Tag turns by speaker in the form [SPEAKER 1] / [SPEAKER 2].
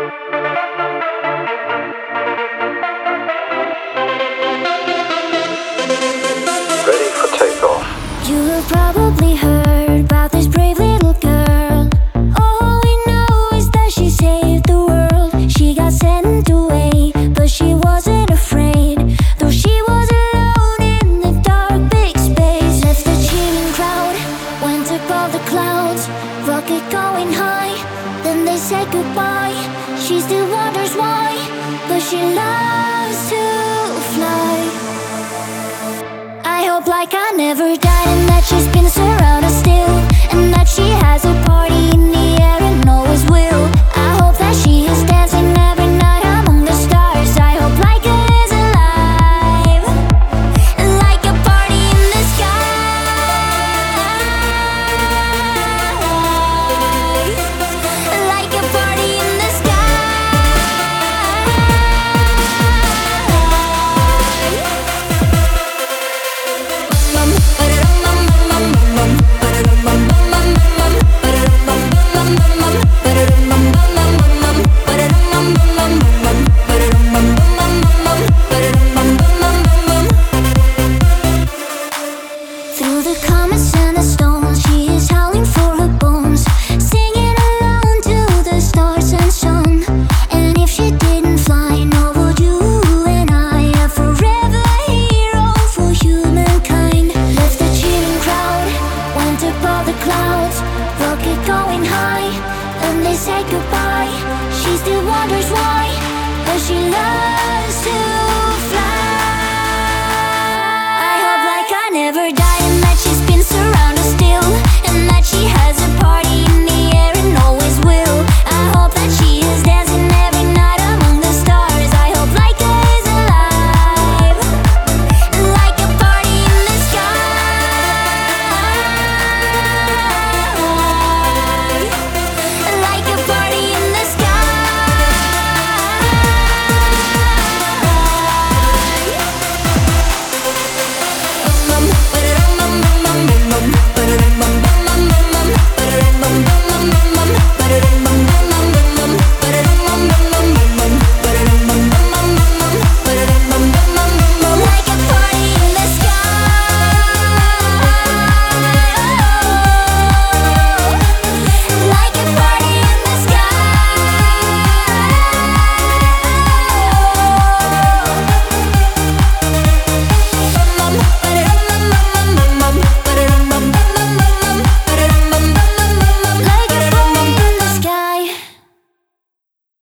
[SPEAKER 1] Ready for takeoff.
[SPEAKER 2] You have probably heard about this brave little girl. All we know is that she saved the world. She got sent away, but she wasn't afraid. Though she was alone in the dark big space. Left the cheering crowd, went above the clouds. Rocket going high, then they said goodbye. She still wonders why, but she loves to fly. I hope like I never died, and that she's been surrounded still, and that she has a party in the air and always will. I hope that she is dancing every night among the stars. I hope like it is alive, like a party in the sky, like a party in the sky. Through the comets and the stones, she is howling for her bones, singing alone to the stars and sun. And if she didn't fly, nor would you and I, a forever hero for humankind. Left the cheering crowd, went above the clouds, rocket going high, and they said goodbye. She still wonders why, but she loves to